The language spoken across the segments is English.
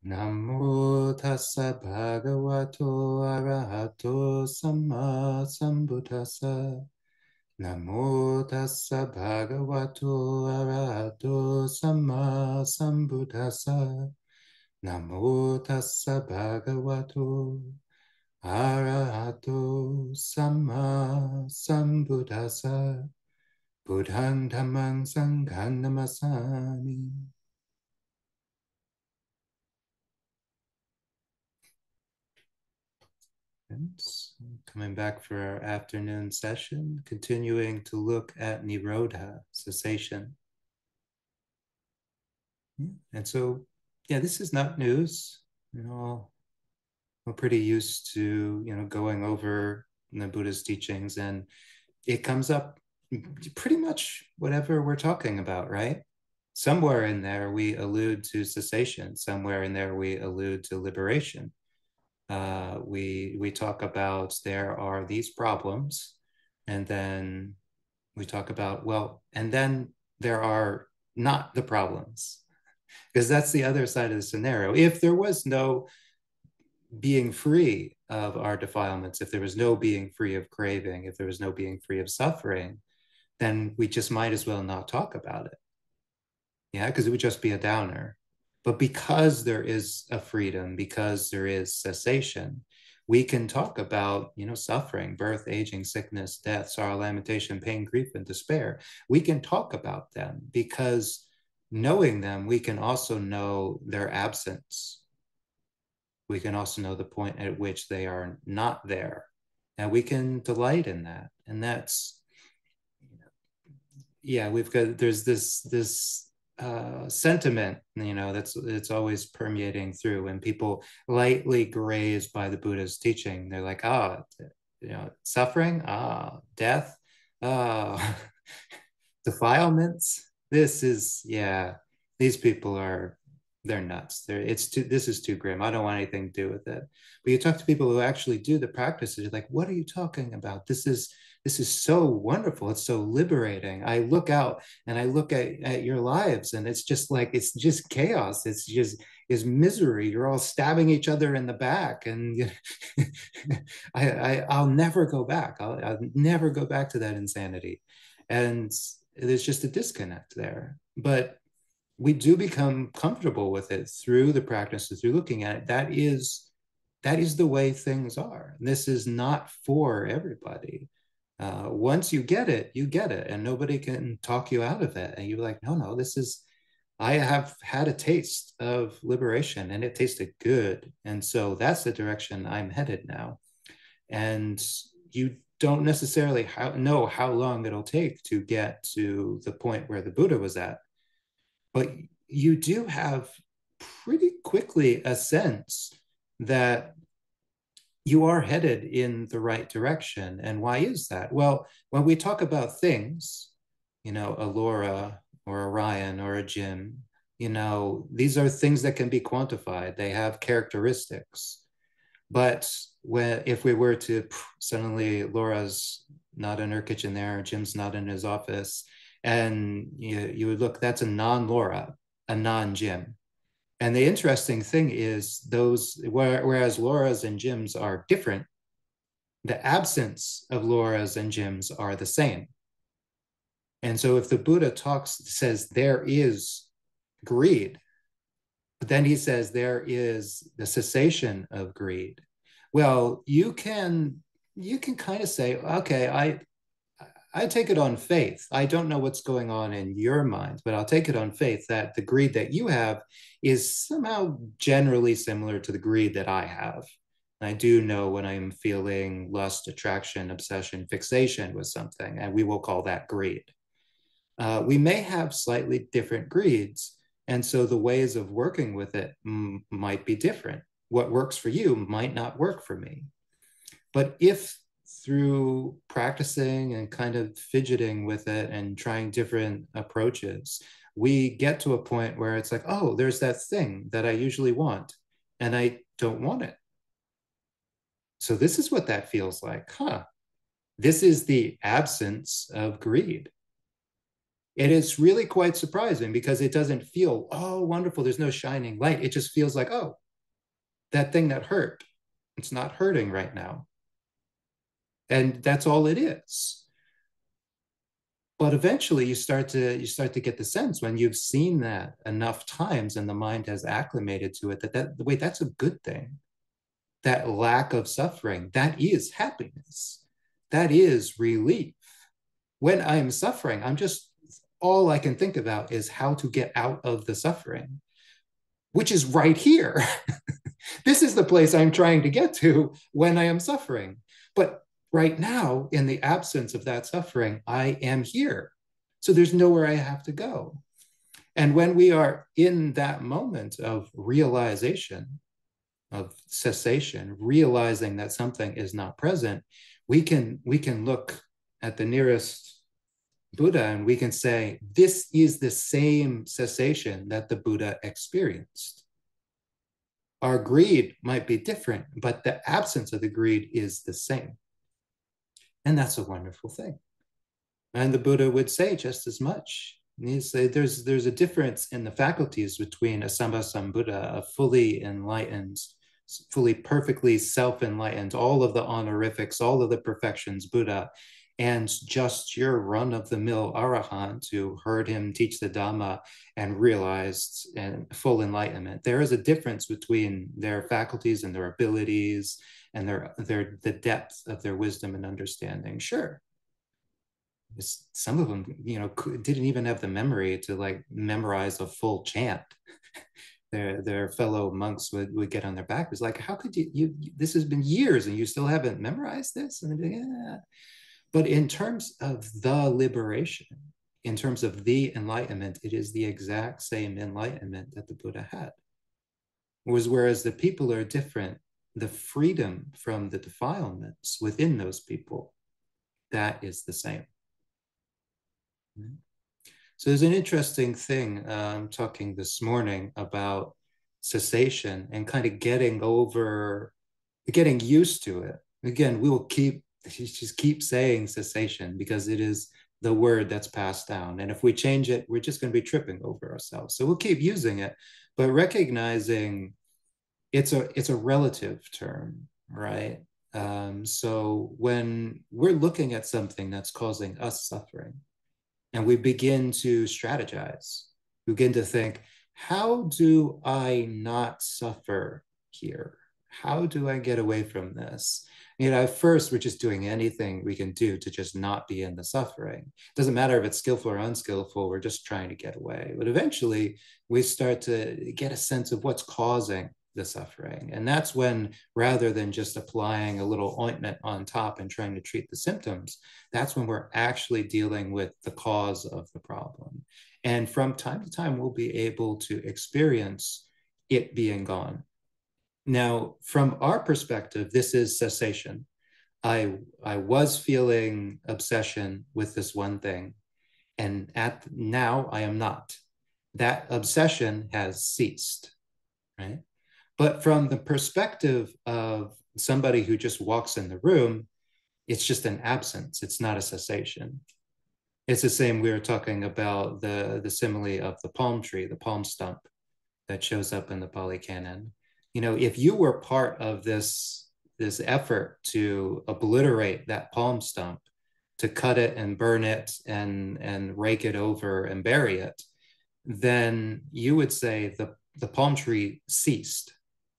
Namo tassa bhagavato arahato samma sambuddhassa. Namo tassa bhagavato arahato samma sambuddhassa. Namo tassa bhagavato arahato samma sambuddhassa. Buddhang dhammang sanghang namasami. Coming back for our afternoon session, continuing to look at Nirodha, cessation. And so, yeah, this is not news. We're pretty used to, going over the Buddha's teachings, and it comes up pretty much whatever we're talking about, right? Somewhere in there, we allude to cessation. Somewhere in there, we allude to liberation. We talk about there are these problems, and then we talk about, well, and then there are not the problems, because that's the other side of the scenario. If there was no being free of our defilements, if there was no being free of craving, if there was no being free of suffering, then we just might as well not talk about it. Yeah, because it would just be a downer. But because there is a freedom, because there is cessation, we can talk about, suffering, birth, aging, sickness, death, sorrow, lamentation, pain, grief, and despair. We can talk about them because knowing them, we can also know their absence. We can also know the point at which they are not there. And we can delight in that. And that's, yeah, there's this sentiment, that's it's always permeating through when people lightly graze by the Buddha's teaching. They're like, suffering, death, defilements. This is, yeah, these people they're nuts. This is too grim. I don't want anything to do with it. But you talk to people who actually do the practices, you're like, what are you talking about? This is so wonderful. It's so liberating. I look out and I look at your lives, and it's just chaos. It's just is misery. You're all stabbing each other in the back, and I'll never go back. I'll never go back to that insanity. And there's just a disconnect there. But we do become comfortable with it through the practices, through looking at it. That is the way things are. This is not for everybody. Once you get it, and nobody can talk you out of it. And you're like, no, I have had a taste of liberation, and it tasted good. And so that's the direction I'm headed now. And you don't necessarily know how long it'll take to get to the point where the Buddha was at, but you do have pretty quickly a sense that you are headed in the right direction. And why is that? Well, when we talk about things, a Laura or a Ryan or a Jim, these are things that can be quantified. They have characteristics. But if we were to suddenly, Laura's not in her kitchen there, Jim's not in his office, and you would look, that's a non-Laura, a non-Jim. And the interesting thing is whereas Laura's and Jim's are different, the absence of Laura's and Jim's are the same. And so if the Buddha says there is greed, but then he says there is the cessation of greed. Well, you can kind of say, okay, I take it on faith. I don't know what's going on in your mind, but I'll take it on faith that the greed that you have is somehow generally similar to the greed that I have. I do know when I'm feeling lust, attraction, obsession, fixation with something, and we will call that greed. We may have slightly different greeds, and so the ways of working with it might be different. What works for you might not work for me. But if through practicing and kind of fidgeting with it and trying different approaches, we get to a point where it's like, oh, there's that thing that I usually want, and I don't want it. So this is what that feels like, huh? This is the absence of greed. It is really quite surprising because it doesn't feel, oh, wonderful, there's no shining light. It just feels like, oh, that thing that hurt, it's not hurting right now. And that's all it is. But eventually you start to get the sense when you've seen that enough times and the mind has acclimated to it that wait, that's a good thing. That lack of suffering, that is happiness. That is relief. When I'm suffering, I'm just, all I can think about is how to get out of the suffering, which is right here. This is the place I'm trying to get to when I am suffering. But right now, in the absence of that suffering, I am here. So there's nowhere I have to go. And when we are in that moment of realization, of cessation, realizing that something is not present, we can look at the nearest Buddha and we can say, this is the same cessation that the Buddha experienced. Our greed might be different, but the absence of the greed is the same. And that's a wonderful thing. And the Buddha would say just as much. He'd say there's a difference in the faculties between a Sammasambuddha, a fully enlightened, fully perfectly self-enlightened, all of the honorifics, all of the perfections Buddha, and just your run-of-the-mill arahant who heard him teach the Dhamma and realized and full enlightenment. There is a difference between their faculties and their abilities and the depth of their wisdom and understanding. Sure, some of them, didn't even have the memory to like memorize a full chant. Their fellow monks would get on their back. It was like, how could you this has been years and you still haven't memorized this? And they'd be like, yeah. But in terms of the liberation, in terms of the enlightenment, it is the exact same enlightenment that the Buddha had. Whereas the people are different, the freedom from the defilements within those people, that is the same. So there's an interesting thing I'm talking this morning about cessation and kind of getting used to it. Again, we will just keep saying cessation because it is the word that's passed down. And if we change it, we're just going to be tripping over ourselves. So we'll keep using it, but recognizing it's a relative term, right? So when we're looking at something that's causing us suffering, and we begin to strategize, we begin to think, how do I not suffer here? How do I get away from this? At first, we're just doing anything we can do to just not be in the suffering. It doesn't matter if it's skillful or unskillful, we're just trying to get away. But eventually, we start to get a sense of what's causing the suffering. And that's when, rather than just applying a little ointment on top and trying to treat the symptoms, that's when we're actually dealing with the cause of the problem. And from time to time, we'll be able to experience it being gone. Now, from our perspective, this is cessation. I was feeling obsession with this one thing, and now I am not. That obsession has ceased, right? But from the perspective of somebody who just walks in the room, it's just an absence. It's not a cessation. It's the same. We were talking about the simile of the palm tree, the palm stump that shows up in the Pali Canon. If you were part of this effort to obliterate that palm stump, to cut it and burn it and rake it over and bury it, then you would say the palm tree ceased.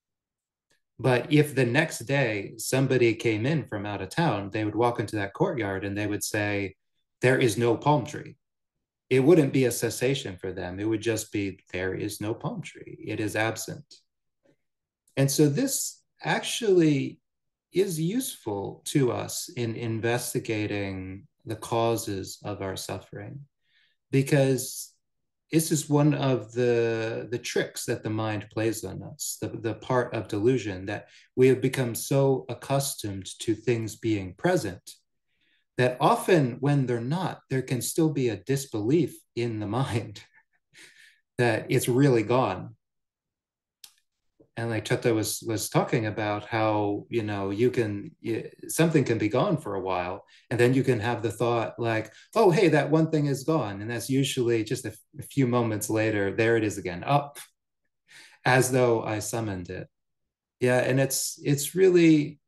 But if the next day somebody came in from out of town, they would walk into that courtyard and they would say, there is no palm tree. It wouldn't be a cessation for them. It would just be, there is no palm tree. It is absent. And so this actually is useful to us in investigating the causes of our suffering, because this is one of the tricks that the mind plays on us, the part of delusion, that we have become so accustomed to things being present that often when they're not, there can still be a disbelief in the mind that it's really gone. And like Chutta was talking about how, something can be gone for a while, and then you can have the thought like, oh, hey, that one thing is gone. And that's usually just a few moments later, there it is again, up, as though I summoned it. Yeah, and it's really,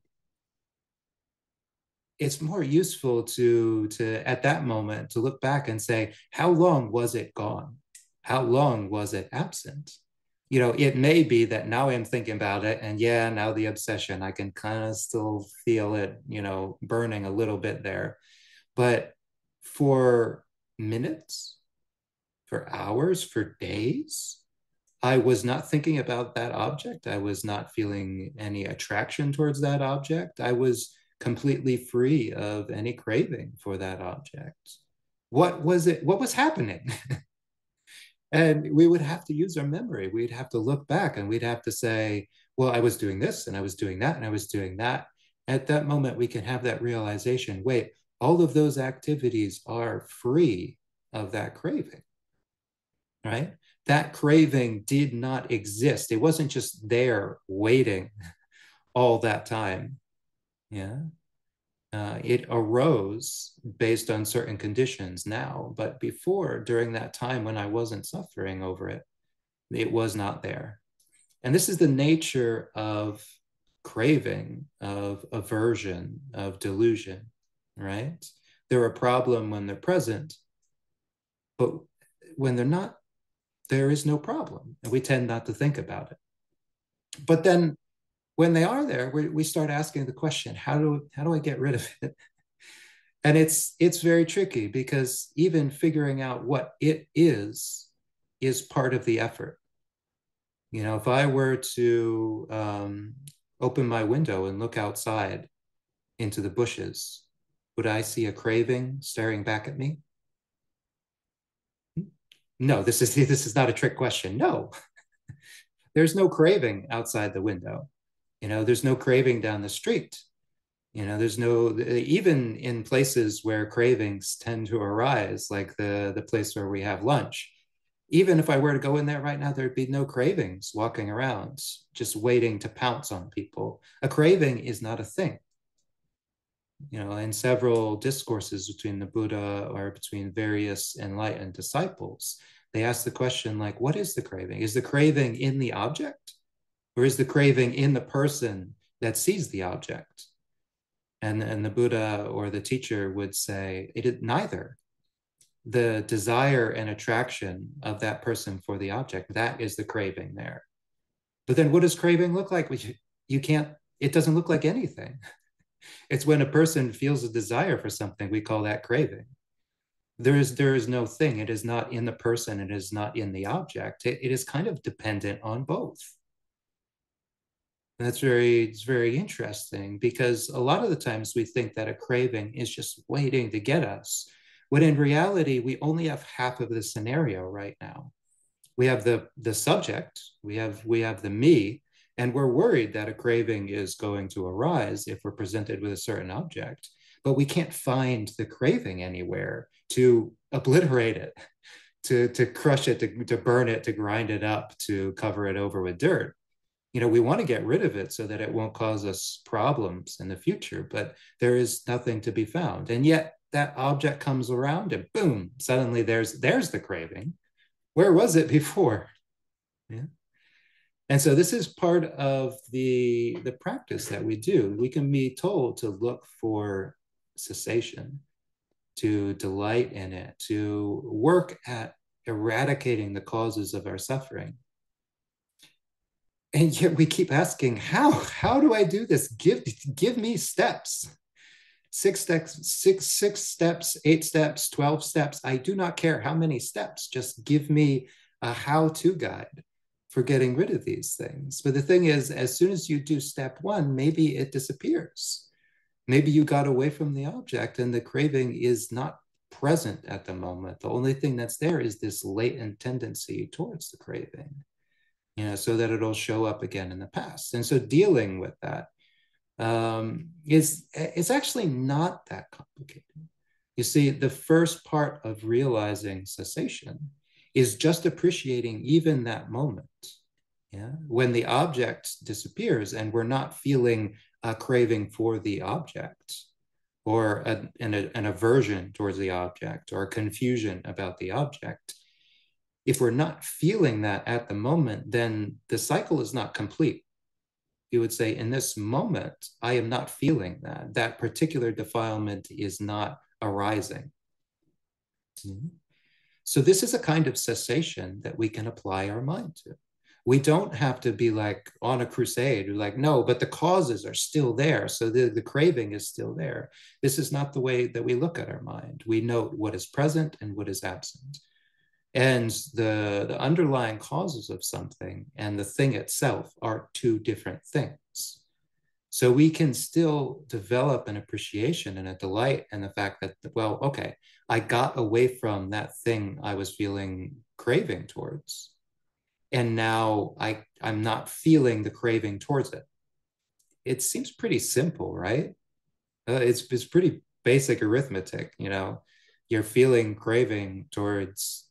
it's more useful to at that moment to look back and say, how long was it gone? How long was it absent? It may be that now I'm thinking about it, and yeah, now the obsession, I can kind of still feel it, burning a little bit there. But for minutes, for hours, for days, I was not thinking about that object. I was not feeling any attraction towards that object. I was completely free of any craving for that object. What was it? What was happening? And we would have to use our memory. We'd have to look back and we'd have to say, well, I was doing this and I was doing that and I was doing that. At that moment, we can have that realization, wait, all of those activities are free of that craving, right? That craving did not exist. It wasn't just there waiting all that time. Yeah. It arose based on certain conditions now, but before, during that time when I wasn't suffering over it, it was not there. And this is the nature of craving, of aversion, of delusion, right? They're a problem when they're present, but when they're not, there is no problem. And we tend not to think about it. But then when they are there, we start asking the question, how do I get rid of it? And it's very tricky because even figuring out what it is part of the effort. If I were to open my window and look outside into the bushes, would I see a craving staring back at me? No, this is not a trick question. No, there's no craving outside the window. There's no craving down the street. There's no, even in places where cravings tend to arise, like the place where we have lunch. Even if I were to go in there right now, there'd be no cravings walking around, just waiting to pounce on people. A craving is not a thing. In several discourses between the Buddha or between various enlightened disciples, they ask the question like, what is the craving? Is the craving in the object? Or is the craving in the person that sees the object? And the Buddha or the teacher would say, it is neither. The desire and attraction of that person for the object, that is the craving there. But then what does craving look like? You can't, it doesn't look like anything. It's when a person feels a desire for something, we call that craving. There is no thing. It is not in the person. It is not in the object. It is kind of dependent on both. And it's very interesting because a lot of the times we think that a craving is just waiting to get us, when in reality, we only have half of the scenario right now. We have the subject, we have the me, and we're worried that a craving is going to arise if we're presented with a certain object, but we can't find the craving anywhere to obliterate it, to crush it, to burn it, to grind it up, to cover it over with dirt. We want to get rid of it so that it won't cause us problems in the future, but there is nothing to be found. And yet that object comes around and boom, suddenly there's the craving. Where was it before? Yeah. And so this is part of the practice that we do. We can be told to look for cessation, to delight in it, to work at eradicating the causes of our suffering. And yet we keep asking, how do I do this? Give me steps. 6 steps, 8 steps, 12 steps. I do not care how many steps. Just give me a how-to guide for getting rid of these things. But the thing is, as soon as you do step one, maybe it disappears. Maybe you got away from the object and the craving is not present at the moment. The only thing that's there is this latent tendency towards the craving, so that it'll show up again in the past. And so dealing with that it's actually not that complicated. You see, the first part of realizing cessation is just appreciating even that moment. Yeah. When the object disappears and we're not feeling a craving for the object, or an aversion towards the object, or a confusion about the object, if we're not feeling that at the moment, then the cycle is not complete. You would say, in this moment, I am not feeling that. That particular defilement is not arising. Mm-hmm. So this is a kind of cessation that we can apply our mind to. We don't have to be like on a crusade, like, no, but the causes are still there. So the craving is still there. This is not the way that we look at our mind. We note what is present and what is absent. And the underlying causes of something and the thing itself are two different things. So we can still develop an appreciation and a delight in the fact that, well, okay, I got away from that thing I was feeling craving towards. And now I'm not feeling the craving towards it. It seems pretty simple, right? It's pretty basic arithmetic, you know. You're feeling craving towards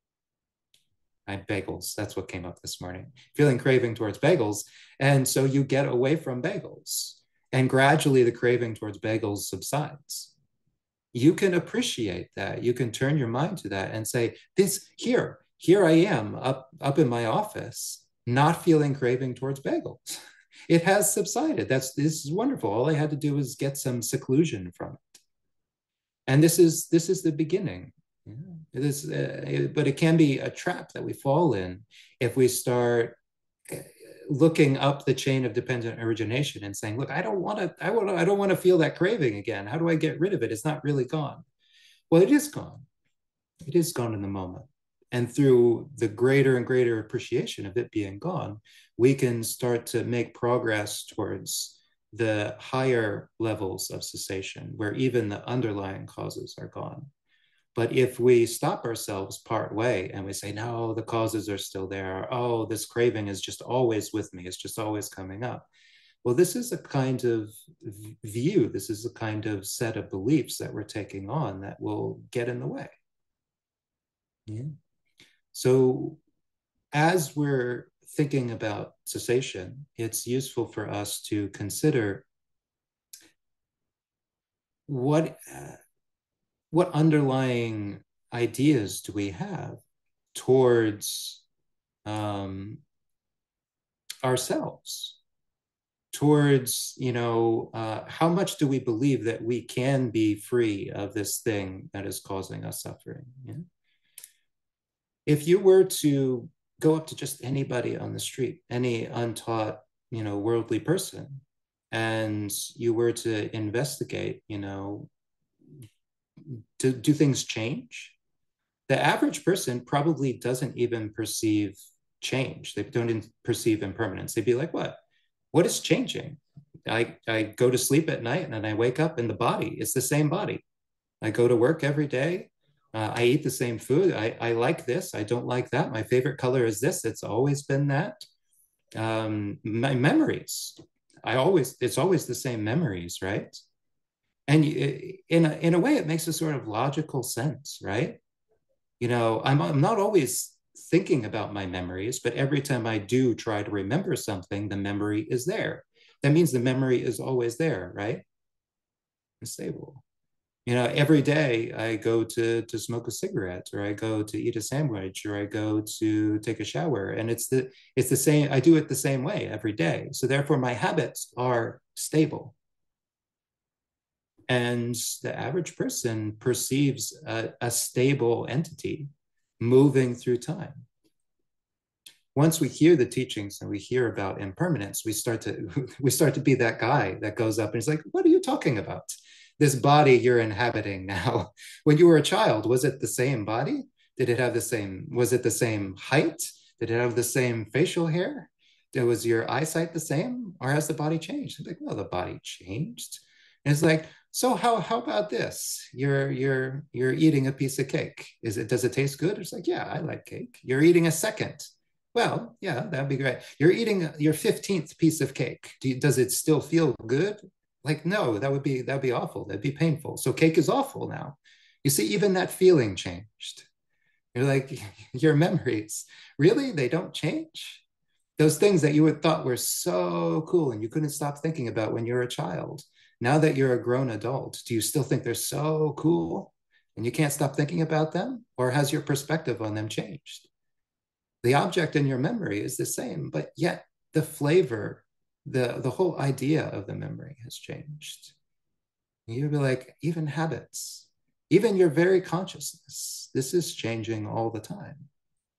bagels. That's what came up this morning. Feeling craving towards bagels. And so you get away from bagels. And gradually the craving towards bagels subsides. You can appreciate that. You can turn your mind to that and say, here I am up in my office, not feeling craving towards bagels. It has subsided. This is wonderful. All I had to do was get some seclusion from it. And this is the beginning. Yeah. It is, but it can be a trap that we fall in if we start looking up the chain of dependent origination and saying, "Look, I don't want to feel that craving again. How do I get rid of it? It's not really gone." Well, it is gone. It is gone in the moment, and through the greater and greater appreciation of it being gone, we can start to make progress towards the higher levels of cessation, where even the underlying causes are gone. But if we stop ourselves part way and we say, no, the causes are still there. Oh, this craving is just always with me. It's just always coming up. Well, this is a kind of view. This is a kind of set of beliefs that we're taking on that will get in the way. Yeah. So as we're thinking about cessation, it's useful for us to consider what underlying ideas do we have towards ourselves, towards, you know, how much do we believe that we can be free of this thing that is causing us suffering? Yeah? If you were to go up to just anybody on the street, any untaught, you know, worldly person, and you were to investigate, you know, do things change? The average person probably doesn't even perceive change. They don't perceive impermanence. They'd be like, what is changing? I go to sleep at night and I wake up and the body is the same body. I go to work every day. I eat the same food. I like this. I don't like that. My favorite color is this. It's always been that. My memories, it's always the same memories, right? And in a way, it makes a sort of logical sense, right? You know, I'm not always thinking about my memories, but every time I do try to remember something, the memory is there. That means the memory is always there, right? It's stable. You know, every day I go to smoke a cigarette, or I go to eat a sandwich, or I go to take a shower, and it's the same. I do it the same way every day. So therefore, my habits are stable. And the average person perceives a stable entity moving through time. Once we hear the teachings and we hear about impermanence, we start to be that guy that goes up and is like, what are you talking about? This body you're inhabiting now. When you were a child, was it the same body? Was it the same height? Did it have the same facial hair? Was your eyesight the same? Or has the body changed? It's like, no, the body changed. And it's like, so how about this? You're eating a piece of cake. Does it taste good? It's like, yeah, I like cake. You're eating a second. Well, yeah, that'd be great. You're eating your 15th piece of cake. Does it still feel good? Like, no, that'd be awful. That'd be painful. So cake is awful now. You see, even that feeling changed. You're like, your memories, really? They don't change? Those things that you had thought were so cool and you couldn't stop thinking about when you were a child. Now that you're a grown adult, do you still think they're so cool and you can't stop thinking about them? Or has your perspective on them changed? The object in your memory is the same, but yet the flavor, the whole idea of the memory has changed. You'd be like, even habits, even your very consciousness, this is changing all the time.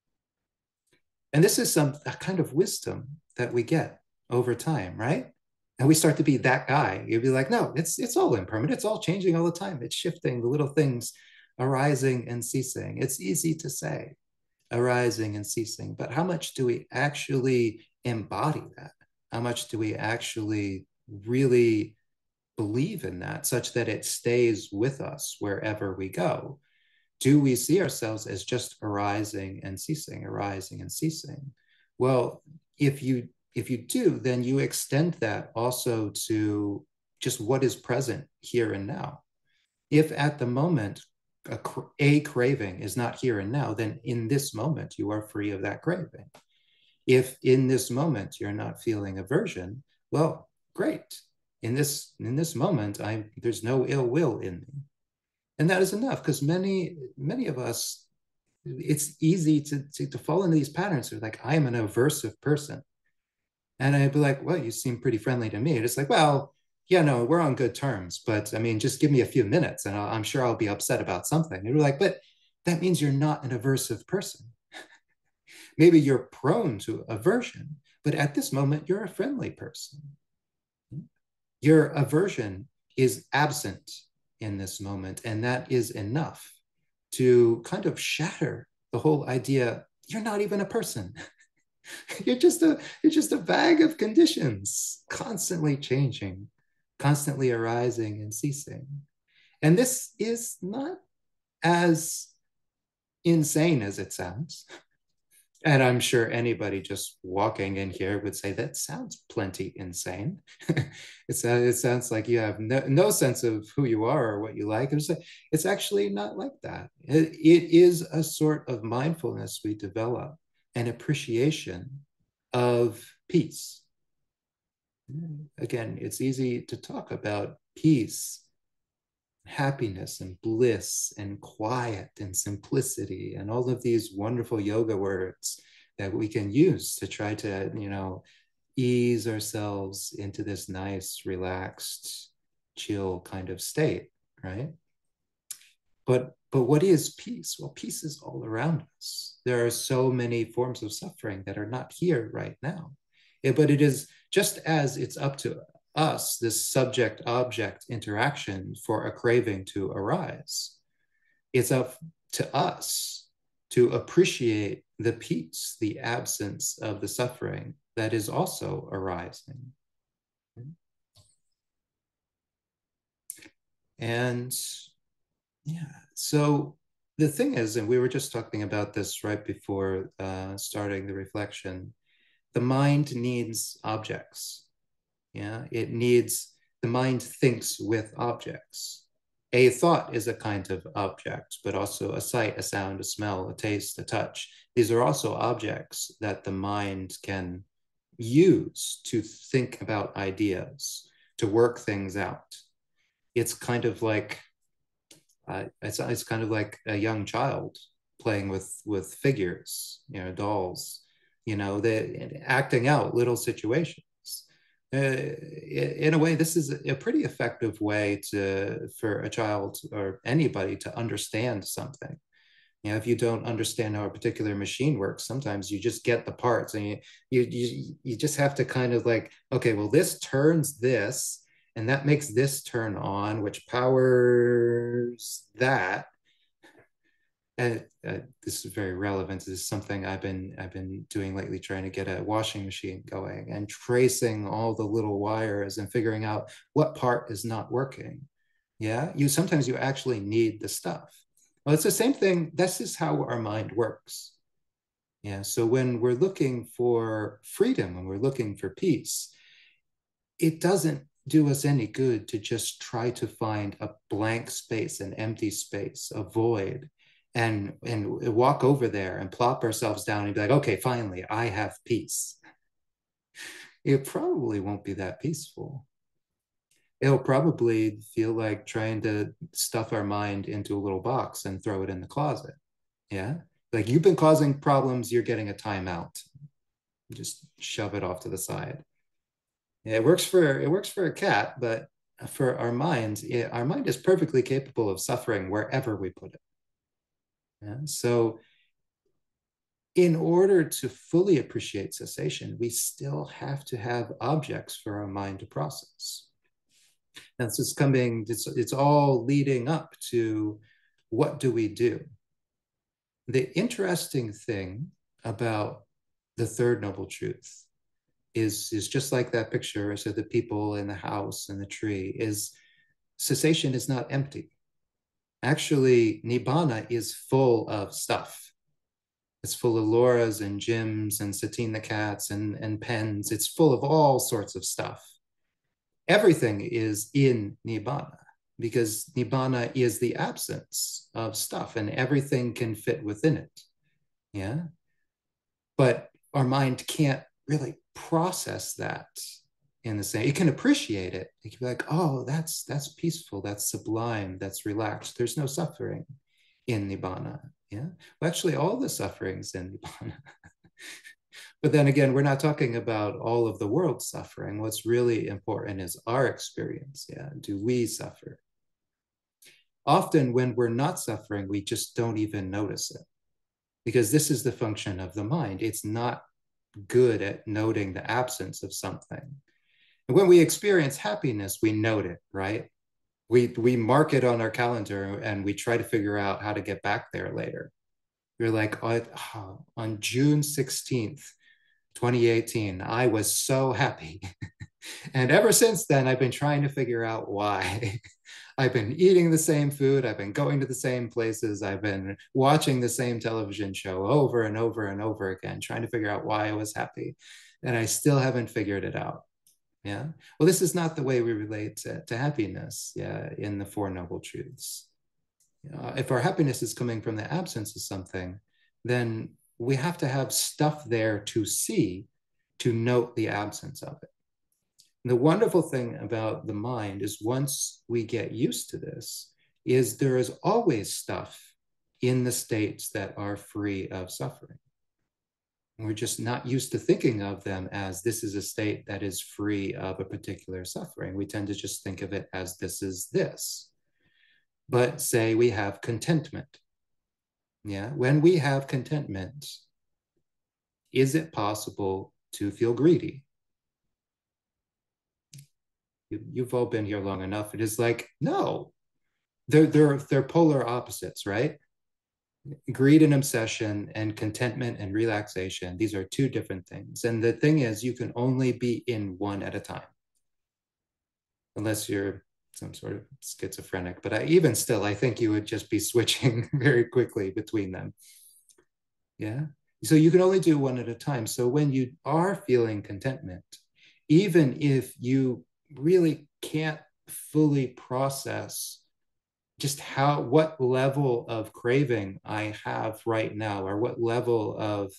And this is a kind of wisdom that we get over time, right? And we start to be that guy. You'd be like, no, it's all impermanent. It's all changing all the time. It's shifting, the little things arising and ceasing. It's easy to say, arising and ceasing, but how much do we actually embody that? How much do we actually really believe in that such that it stays with us wherever we go? Do we see ourselves as just arising and ceasing, arising and ceasing? Well, if you do, then you extend that also to just what is present here and now. If at the moment a craving is not here and now, then in this moment you are free of that craving. If in this moment you're not feeling aversion, well, great. In this moment, there's no ill will in me, and that is enough, because many of us, it's easy to fall into these patterns. They're like, I am an aversive person, and I'd be like, well, you seem pretty friendly to me. And it's like, well, yeah, no, we're on good terms, but I mean, just give me a few minutes, and I'm sure I'll be upset about something. And you're like, but that means you're not an aversive person. Maybe you're prone to aversion, but at this moment, you're a friendly person. Your aversion is absent in this moment, and that is enough to kind of shatter the whole idea you're not even a person. You're just a bag of conditions constantly changing, constantly arising and ceasing. And this is not as insane as it sounds. And I'm sure anybody just walking in here would say that sounds plenty insane. It sounds like you have no sense of who you are or what you like. It's actually not like that. It is a sort of mindfulness we develop, an appreciation of peace. Again, it's easy to talk about peace, happiness and bliss and quiet and simplicity and all of these wonderful yoga words that we can use to try to, ease ourselves into this nice, relaxed, chill kind of state, right? But what is peace? Well, peace is all around us. There are so many forms of suffering that are not here right now. But it is just as it's up to us, this subject object interaction, for a craving to arise. It's up to us to appreciate the peace, the absence of the suffering that is also arising. And yeah, so the thing is, and we were just talking about this right before starting the reflection, the mind needs objects. Yeah, the mind thinks with objects. A thought is a kind of object, but also a sight, a sound, a smell, a taste, a touch. These are also objects that the mind can use to think about ideas, to work things out. It's kind of like it's kind of like a young child playing with figures, dolls, they acting out little situations. In a way, this is a pretty effective way for a child or anybody to understand something. If you don't understand how a particular machine works, sometimes you just get the parts, and you just have to kind of like, okay, well, this turns this, and that makes this turn on, which powers that. And this is very relevant. This is something I've been doing lately, trying to get a washing machine going and tracing all the little wires and figuring out what part is not working. Yeah, sometimes you actually need the stuff. Well, it's the same thing. This is how our mind works. Yeah. So when we're looking for freedom, when we're looking for peace, it doesn't do us any good to just try to find a blank space, an empty space, a void, and walk over there and plop ourselves down and be like, okay, finally, I have peace. it probably won't be that peaceful. It'll probably feel like trying to stuff our mind into a little box and throw it in the closet. Yeah. Like you've been causing problems, you're getting a timeout. Just shove it off to the side. Yeah, it works for a cat, but for our minds, our mind is perfectly capable of suffering wherever we put it. Yeah? So in order to fully appreciate cessation, we still have to have objects for our mind to process. And this is coming, it's all leading up to what do we do? The interesting thing about the third noble truth is just like that picture. So the people in the house and the tree is cessation is not empty. Actually, Nibbana is full of stuff. It's full of Lauras and Jims and Satine the cats and pens. It's full of all sorts of stuff. Everything is in Nibbana because Nibbana is the absence of stuff and everything can fit within it. Yeah. But our mind can't really process that in the same, it can appreciate it. It can be like, oh, that's peaceful, that's sublime, that's relaxed. There's no suffering in Nibbana. Yeah. Well, actually, all the sufferings in Nibbana. But then again, we're not talking about all of the world's suffering. What's really important is our experience. Yeah. Do we suffer? Often, when we're not suffering, we just don't even notice it because this is the function of the mind. It's not good at noting the absence of something. And when we experience happiness, we note it, right? We mark it on our calendar and we try to figure out how to get back there later. You're like, oh, on June 16th, 2018, I was so happy. And ever since then, I've been trying to figure out why. I've been eating the same food. I've been going to the same places. I've been watching the same television show over and over and over again, trying to figure out why I was happy. And I still haven't figured it out. Yeah. Well, this is not the way we relate to happiness. Yeah. In the Four Noble Truths. If our happiness is coming from the absence of something, then we have to have stuff there to see, to note the absence of it. And the wonderful thing about the mind is once we get used to this, is there is always stuff in the states that are free of suffering. We're just not used to thinking of them as this is a state that is free of a particular suffering. We tend to just think of it as this is this. But say we have contentment. Yeah, when we have contentment, is it possible to feel greedy? You've all been here long enough. It is like, no, they're polar opposites, right? Greed and obsession and contentment and relaxation, these are two different things. And the thing is, you can only be in one at a time, unless you're some sort of schizophrenic. But even still, I think you would just be switching very quickly between them. Yeah. So you can only do one at a time. So when you are feeling contentment, even if you really can't fully process just what level of craving I have right now, or what level of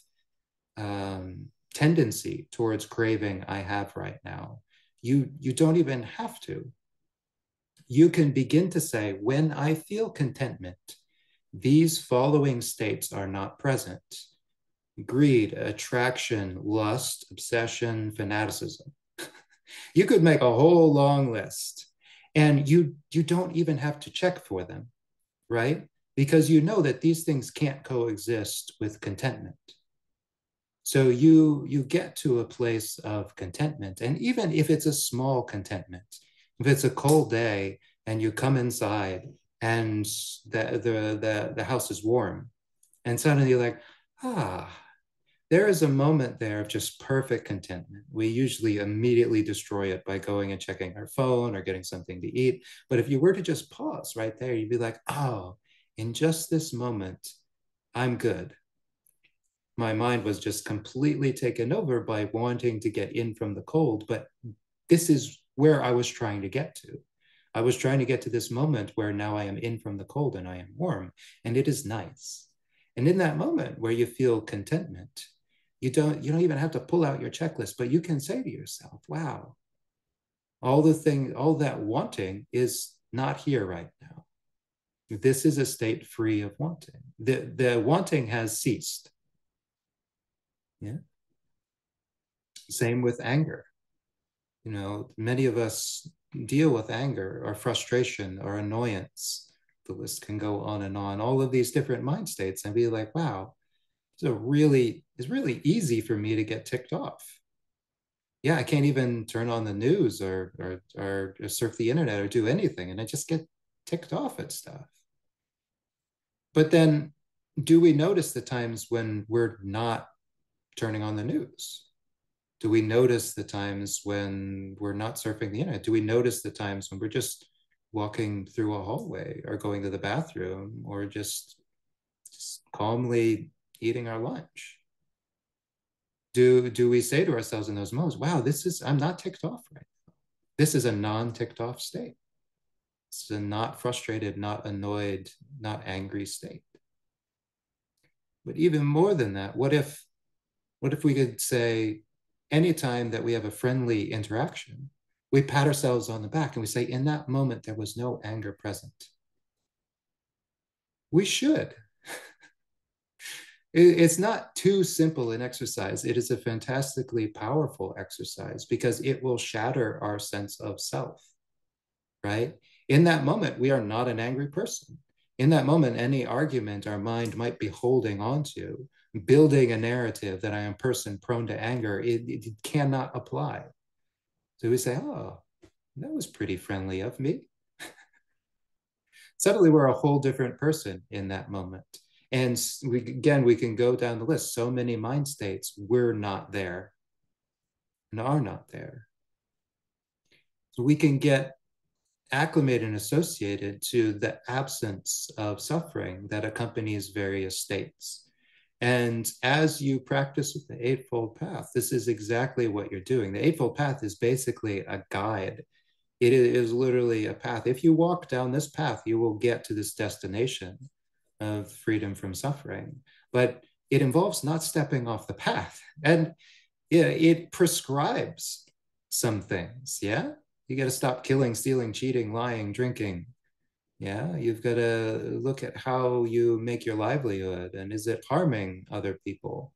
tendency towards craving I have right now, you don't even have to. You can begin to say, when I feel contentment, these following states are not present: greed, attraction, lust, obsession, fanaticism. You could make a whole long list, and you don't even have to check for them, right? Because you know that these things can't coexist with contentment. So you get to a place of contentment, and even if it's a small contentment, if it's a cold day and you come inside and the house is warm, and suddenly you're like, there is a moment there of just perfect contentment. We usually immediately destroy it by going and checking our phone or getting something to eat. But if you were to just pause right there, you'd be like, oh, in just this moment, I'm good. My mind was just completely taken over by wanting to get in from the cold. But this is where I was trying to get to. I was trying to get to this moment where now I am in from the cold and I am warm, and it is nice. And in that moment where you feel contentment, You don't even have to pull out your checklist, but you can say to yourself, wow, all that wanting is not here right now. This is a state free of wanting. The wanting has ceased. Yeah. Same with anger. Many of us deal with anger or frustration or annoyance. The list can go on and on, all of these different mind states, and be like, wow, it's really easy for me to get ticked off. Yeah, I can't even turn on the news or surf the internet or do anything, and I just get ticked off at stuff. But then, do we notice the times when we're not turning on the news? Do we notice the times when we're not surfing the internet? Do we notice the times when we're just walking through a hallway or going to the bathroom or just calmly eating our lunch? Do we say to ourselves in those moments, wow, I'm not ticked off right now. This is a non-ticked off state. It's a not frustrated, not annoyed, not angry state. But even more than that, what if we could say, anytime that we have a friendly interaction, we pat ourselves on the back and we say, in that moment, there was no anger present. We should. It's not too simple an exercise. It is a fantastically powerful exercise because it will shatter our sense of self, right? In that moment, we are not an angry person. In that moment, any argument our mind might be holding on to, building a narrative that I am a person prone to anger, it cannot apply. So we say, oh, that was pretty friendly of me. Suddenly we're a whole different person in that moment. And we can go down the list. So many mind states, we're not there and are not there. So we can get acclimated and associated to the absence of suffering that accompanies various states. And as you practice with the Eightfold Path, this is exactly what you're doing. The Eightfold Path is basically a guide. It is literally a path. If you walk down this path, you will get to this destination of freedom from suffering. But it involves not stepping off the path. And yeah, it prescribes some things. Yeah. You got to stop killing, stealing, cheating, lying, drinking. Yeah. You've got to look at how you make your livelihood and is it harming other people?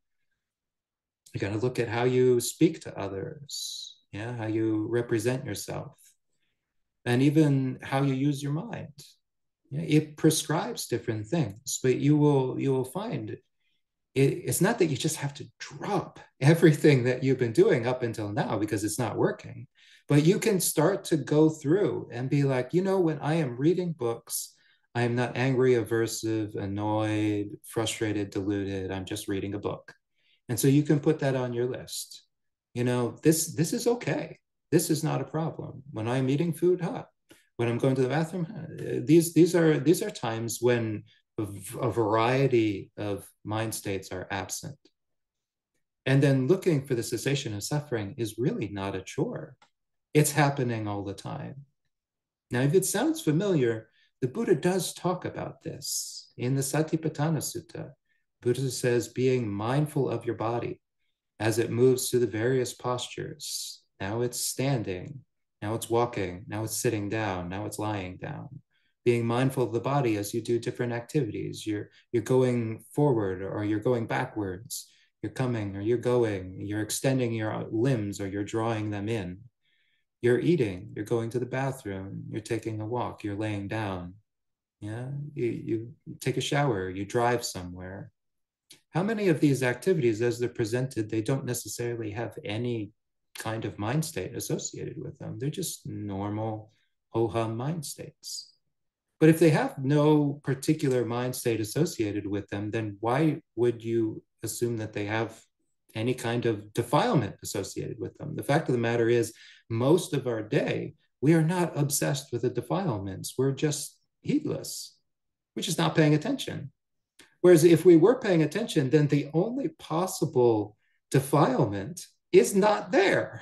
You got to look at how you speak to others. Yeah. How you represent yourself and even how you use your mind. Yeah, it prescribes different things, but you will find it's not that you just have to drop everything that you've been doing up until now because it's not working, but you can start to go through and be like, when I am reading books, I am not angry, aversive, annoyed, frustrated, deluded. I'm just reading a book. And so you can put that on your list. This is okay. This is not a problem. When I'm eating food, hot. When I'm going to the bathroom, these are times when a variety of mind states are absent. And then looking for the cessation of suffering is really not a chore. It's happening all the time. Now, if it sounds familiar, the Buddha does talk about this. In the Satipatthana Sutta, Buddha says, being mindful of your body as it moves through the various postures. Now it's standing, now it's walking, now it's sitting down, now it's lying down. Being mindful of the body as you do different activities. You're going forward or you're going backwards. You're coming or you're going. You're extending your limbs or you're drawing them in. You're eating. You're going to the bathroom. You're taking a walk. You're laying down. Yeah, you take a shower. You drive somewhere. How many of these activities, as they're presented, they don't necessarily have any kind of mind state associated with them? They're just normal ho-hum mind states. But if they have no particular mind state associated with them, then why would you assume that they have any kind of defilement associated with them? The fact of the matter is, most of our day, we are not obsessed with the defilements. We're just heedless. We're just not paying attention. Whereas if we were paying attention, then the only possible defilement is not there.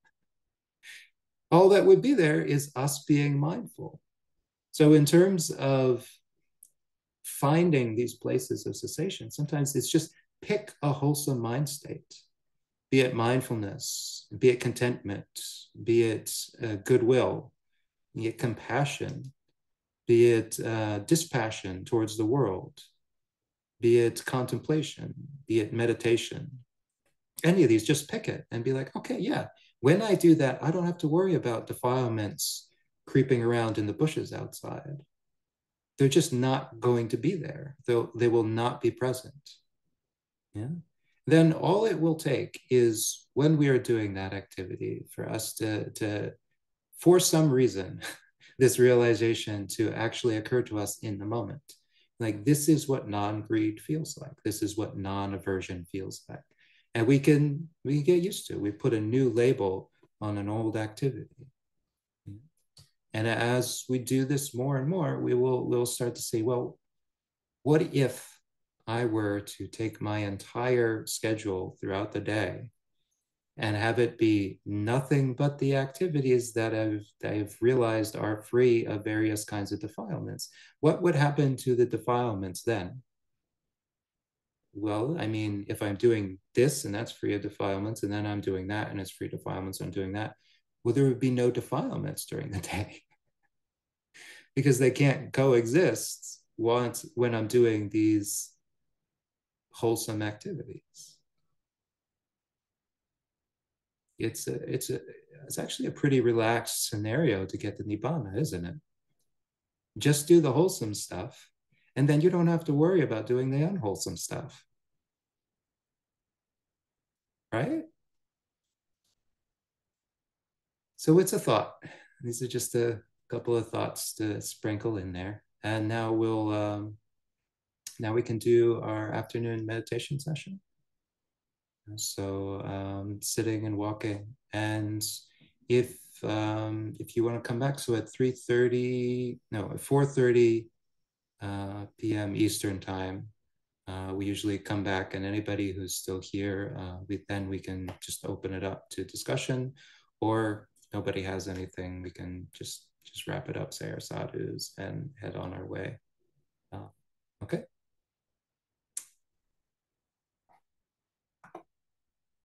All that would be there is us being mindful. So in terms of finding these places of cessation, sometimes it's just pick a wholesome mind state, be it mindfulness, be it contentment, be it goodwill, be it compassion, be it dispassion towards the world, be it contemplation, be it meditation, any of these, just pick it and be like, okay, yeah, when I do that, I don't have to worry about defilements creeping around in the bushes outside. They're just not going to be there. They will not be present. Yeah. Then all it will take is when we are doing that activity for us to for some reason, this realization to actually occur to us in the moment. Like, this is what non-greed feels like. This is what non-aversion feels like. And we get used to it. We put a new label on an old activity. And as we do this more and more, we'll start to say, well, what if I were to take my entire schedule throughout the day and have it be nothing but the activities that I've realized are free of various kinds of defilements? What would happen to the defilements then? Well, I mean, if I'm doing this and that's free of defilements, and then I'm doing that and it's free of defilements, I'm doing that, well, there would be no defilements during the day because they can't coexist once when I'm doing these wholesome activities. It's actually a pretty relaxed scenario to get the nibbana, isn't it? Just do the wholesome stuff, and then you don't have to worry about doing the unwholesome stuff, right? So it's a thought. These are just a couple of thoughts to sprinkle in there, and now we can do our afternoon meditation session. So sitting and walking, and if you want to come back, so at 3:30, no, at 4:30 p.m. Eastern time, we usually come back, and anybody who's still here, we can just open it up to discussion, or if nobody has anything, we can just wrap it up, say our sadhus, and head on our way. Okay.